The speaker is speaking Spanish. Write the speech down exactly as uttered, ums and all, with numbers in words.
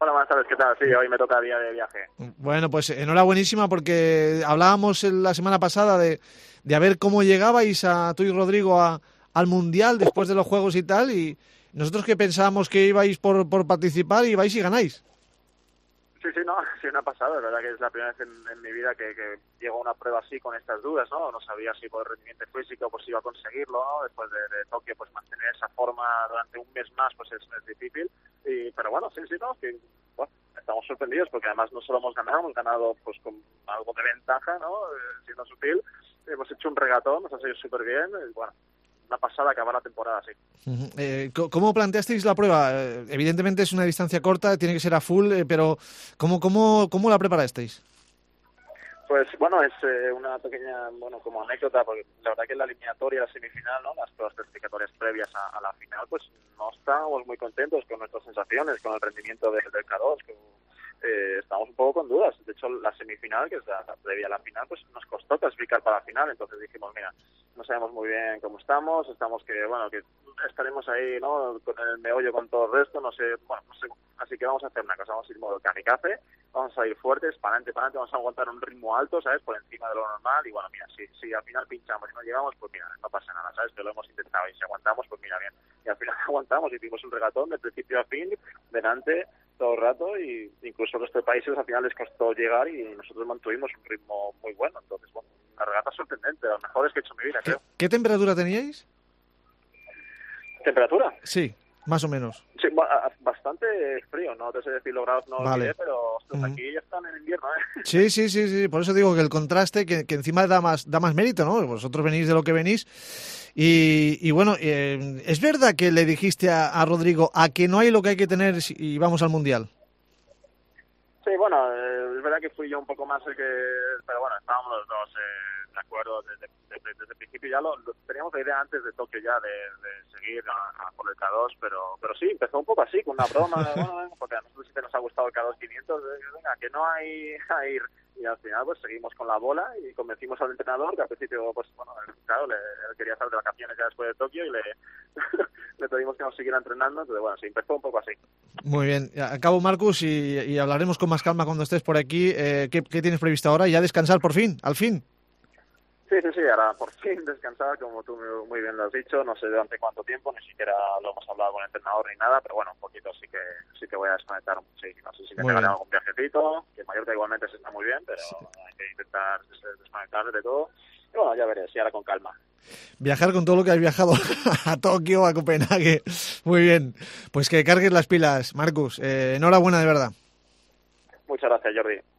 Hola, buenas tardes, ¿qué tal? Sí, hoy me toca día de viaje. Bueno, pues enhorabuenísima porque hablábamos la semana pasada de, de a ver cómo llegabais a tú y Rodrigo a, al Mundial después de los Juegos y tal, y nosotros que pensábamos que ibais por, por participar y vais y ganáis. Sí, sí, no, sí, me ha pasado. Es verdad que es la primera vez en, en mi vida que, que llego a una prueba así con estas dudas, ¿no? No sabía si por el rendimiento físico pues iba a conseguirlo, ¿no? Después de, de Tokio, pues mantener esa forma durante un mes más, pues es, es difícil. Y, pero bueno, sí, sí, no, que, bueno, estamos sorprendidos porque además no solo hemos ganado, hemos ganado pues con algo de ventaja, ¿no? Eh, siendo sutil. Hemos hecho un regatón, nos ha salido súper bien. Y, bueno, una pasada acabar la temporada así. Uh-huh. Eh, ¿Cómo planteasteis la prueba? Eh, evidentemente es una distancia corta, tiene que ser a full, eh, pero ¿cómo, cómo, cómo la preparasteis? Pues bueno, es eh, una pequeña, bueno, como anécdota, porque la verdad que en la eliminatoria, la semifinal, ¿no? Las pruebas clasificatorias previas a, a la final, pues no estábamos muy contentos con nuestras sensaciones, con el rendimiento de, del K dos, con, eh, estamos un poco con dudas. De hecho, la semifinal, que es la, la previa a la final, pues nos costó clasificar para la final, entonces dijimos, mira, no sabemos muy bien cómo estamos, estamos que, bueno, que estaremos ahí, ¿no? Con el meollo, con todo el resto, no sé, bueno, no sé. Así que vamos a hacer una cosa, vamos a ir modo kamikaze, vamos a ir fuertes, para adelante, para adelante, vamos a aguantar un ritmo alto, ¿sabes? Por encima de lo normal, y bueno, mira, si, si al final pinchamos y no llegamos, pues mira, no pasa nada, ¿sabes? Que lo hemos intentado, y si aguantamos, pues mira, bien. Y al final aguantamos, y hicimos un regatón de principio a fin, delante, todo el rato, y incluso el resto de países al final les costó llegar, y nosotros mantuvimos un ritmo muy bueno. Entonces, bueno, una regata sorprendente, de las mejores que he hecho en mi vida, creo. ¿Qué, qué temperatura teníais? ¿Temperatura? Sí, más o menos. Sí, bastante frío, no te sé decir los grados, no lo vale. diré, pero ostras, uh-huh. aquí ya están en invierno, ¿eh? Sí, sí, sí, sí, por eso digo que el contraste, que, que encima da más da más mérito, ¿no? Vosotros venís de lo que venís. Y, y bueno, eh, ¿es verdad que le dijiste a, a Rodrigo a que no hay lo que hay que tener y vamos al Mundial? Sí, bueno, eh, es verdad que fui yo un poco más el que... Pero bueno, estábamos los dos eh, de acuerdo desde, desde, desde el principio. Ya lo, lo teníamos la idea antes de Tokio ya de, de seguir a, a por el K dos, pero pero sí, empezó un poco así, con una broma, bueno, porque a nosotros sí que nos ha gustado el K dos quinientos, eh, venga, que no hay a ir. Y al final pues seguimos con la bola y convencimos al entrenador, que al principio pues bueno, claro, le, él quería estar de vacaciones ya después de Tokio y le, le pedimos que nos siguiera entrenando. Entonces bueno, sí, empezó un poco así. Muy bien, acabo Marcus y, y hablaremos con más calma cuando estés por aquí. Eh, ¿qué, ¿Qué tienes previsto ahora? ¿Ya descansar por fin, al fin? Sí, sí, sí, ahora por fin descansar, como tú muy bien lo has dicho, no sé durante cuánto tiempo, ni siquiera lo hemos hablado con el entrenador ni nada, pero bueno, un poquito sí que sí que voy a desconectar, sí, no sé si me pegaré algún viajecito, que en Mallorca igualmente se está muy bien, pero sí, hay que intentar desconectar de todo, y bueno, ya veré, sí, ahora con calma. Viajar con todo lo que has viajado a Tokio, a Copenhague, muy bien, pues que cargues las pilas, Marcus, eh, enhorabuena de verdad. Muchas gracias, Jordi.